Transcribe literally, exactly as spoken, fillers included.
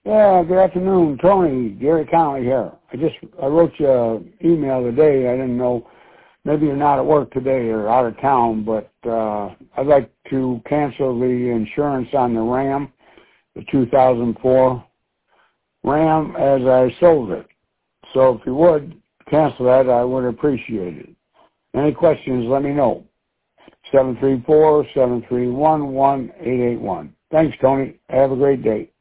Yeah, good afternoon, Tony, Gary County here. I just, I wrote you an email today. I didn't know, maybe you're not at work today or out of town, but uh, I'd like to cancel the insurance on the Ram, the two thousand four Ram, as I sold it. So if you would cancel that, I would appreciate it. Any questions, let me know. seven three four, seven three one, one eight eight one. Thanks, Tony. Have a great day.